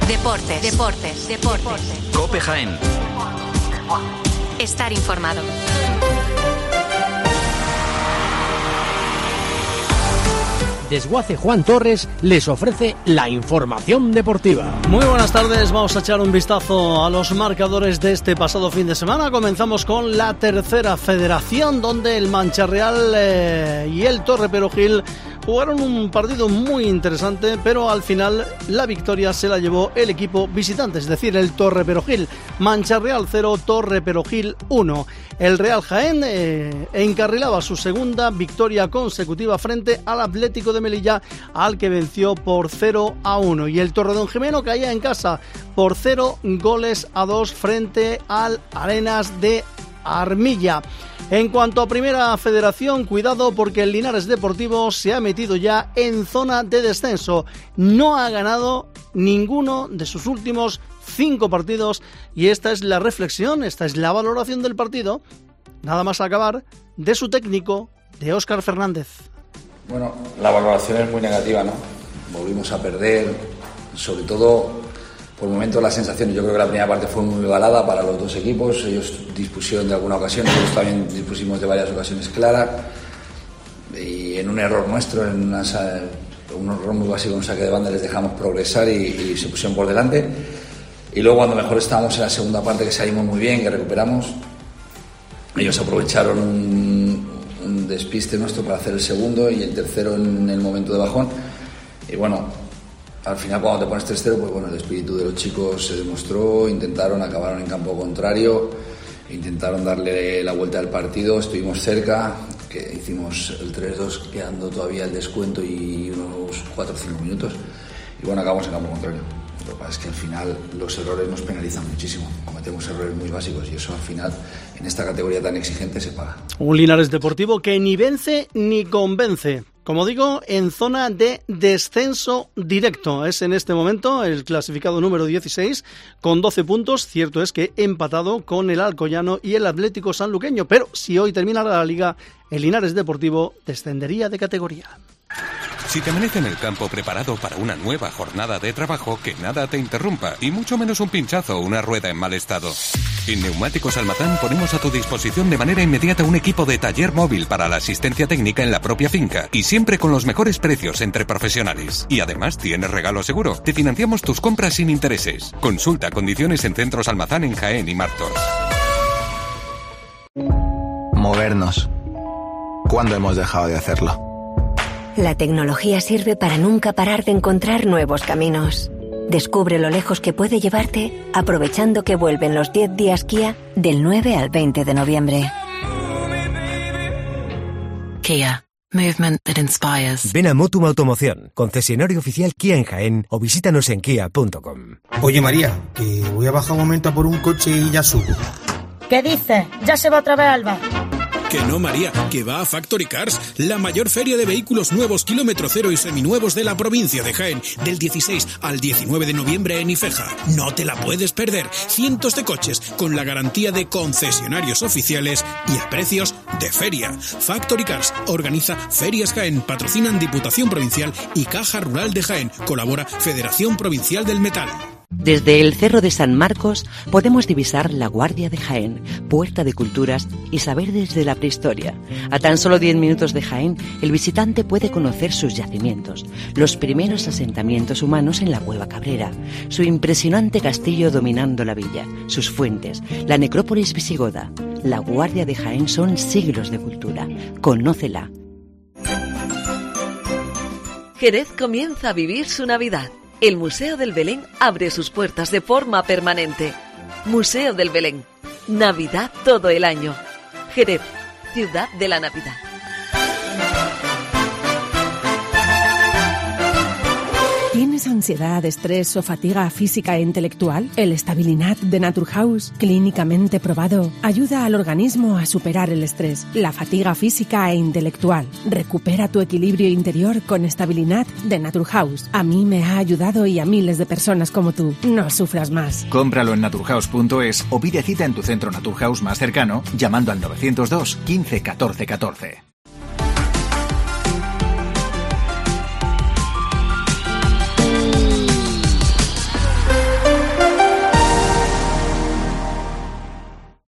Deportes. COPE Jaén. Estar informado. Desguace Juan Torres les ofrece la información deportiva. Muy buenas tardes, vamos a echar un vistazo a los marcadores de este pasado fin de semana. Comenzamos con la tercera federación, donde el Mancha-Real y el Torre Perojil jugaron un partido muy interesante, pero al final la victoria se la llevó el equipo visitante, es decir, el Torre Perojil. Mancha-Real 0, Torre Perojil 1. El Real Jaén encarrilaba su segunda victoria consecutiva frente al Atlético de Melilla, al que venció por 0-1. Y el Torredonjimeno caía en casa por 0-2 frente al Arenas de Armilla. En cuanto a primera federación, cuidado porque el Linares Deportivo se ha metido ya en zona de descenso. No ha ganado ninguno de sus últimos 5 partidos y esta es la reflexión, esta es la valoración del partido, nada más acabar, de su técnico, de Óscar Fernández. Bueno, la valoración es muy negativa, ¿no? Volvimos a perder, sobre todo por momentos las sensaciones. Yo creo que la primera parte fue muy igualada para los dos equipos. Ellos dispusieron de alguna ocasión, nosotros también dispusimos de varias ocasiones claras. Y en un error nuestro, un error muy básico, un saque de banda, les dejamos progresar y se pusieron por delante. Y luego cuando mejor estábamos en la segunda parte, que salimos muy bien, que recuperamos, ellos aprovecharon un despiste nuestro para hacer el segundo y el tercero en el momento de bajón. Y bueno, al final cuando te pones 3-0, pues bueno, el espíritu de los chicos se demostró, acabaron en campo contrario, intentaron darle la vuelta al partido, estuvimos cerca, que hicimos el 3-2 quedando todavía el descuento y unos 4 o 5 minutos, y bueno, acabamos en campo contrario. Lo que pasa es que al final los errores nos penalizan muchísimo, cometemos errores muy básicos y eso al final en esta categoría tan exigente se paga. Un Linares Deportivo que ni vence ni convence. Como digo, en zona de descenso directo. Es en este momento el clasificado número 16 con 12 puntos. Cierto es que empatado con el Alcoyano y el Atlético Sanluqueño. Pero si hoy terminara la liga, el Linares Deportivo descendería de categoría. Si te amanece en el campo preparado para una nueva jornada de trabajo, que nada te interrumpa, y mucho menos un pinchazo o una rueda en mal estado. En Neumáticos Almazán ponemos a tu disposición de manera inmediata un equipo de taller móvil para la asistencia técnica en la propia finca, y siempre con los mejores precios entre profesionales. Y además tienes regalo seguro. Te financiamos tus compras sin intereses. Consulta condiciones en Centros Almazán en Jaén y Martos. Movernos. ¿Cuándo hemos dejado de hacerlo? La tecnología sirve para nunca parar de encontrar nuevos caminos. Descubre lo lejos que puede llevarte aprovechando que vuelven los 10 días Kia del 9 al 20 de noviembre. Kia. Movement that inspires. Ven a Motum Automoción, concesionario oficial Kia en Jaén, o visítanos en kia.com. Oye María, que voy a bajar un momento a por un coche y ya subo. ¿Qué dices? ¿Ya se va otra vez Alba? Que no, María, que va a Factory Cars, la mayor feria de vehículos nuevos, kilómetro cero y seminuevos de la provincia de Jaén, del 16 al 19 de noviembre en Ifeja. No te la puedes perder. Cientos de coches con la garantía de concesionarios oficiales y a precios de feria. Factory Cars organiza Ferias Jaén, patrocinan Diputación Provincial y Caja Rural de Jaén, colabora Federación Provincial del Metal. Desde el Cerro de San Marcos podemos divisar la Guardia de Jaén, puerta de culturas y saber desde la prehistoria. A tan solo 10 minutos de Jaén, el visitante puede conocer sus yacimientos, los primeros asentamientos humanos en la Cueva Cabrera, su impresionante castillo dominando la villa, sus fuentes, la necrópolis visigoda. La Guardia de Jaén son siglos de cultura. Conócela. Jerez comienza a vivir su Navidad. El Museo del Belén abre sus puertas de forma permanente. Museo del Belén. Navidad todo el año. Jerez, ciudad de la Navidad. ¿Tienes ansiedad, estrés o fatiga física e intelectual? El Stabilinat de Naturhaus, clínicamente probado, ayuda al organismo a superar el estrés, la fatiga física e intelectual. Recupera tu equilibrio interior con Stabilinat de Naturhaus. A mí me ha ayudado y a miles de personas como tú. No sufras más. Cómpralo en naturhaus.es o pide cita en tu centro Naturhaus más cercano llamando al 902 15 14 14.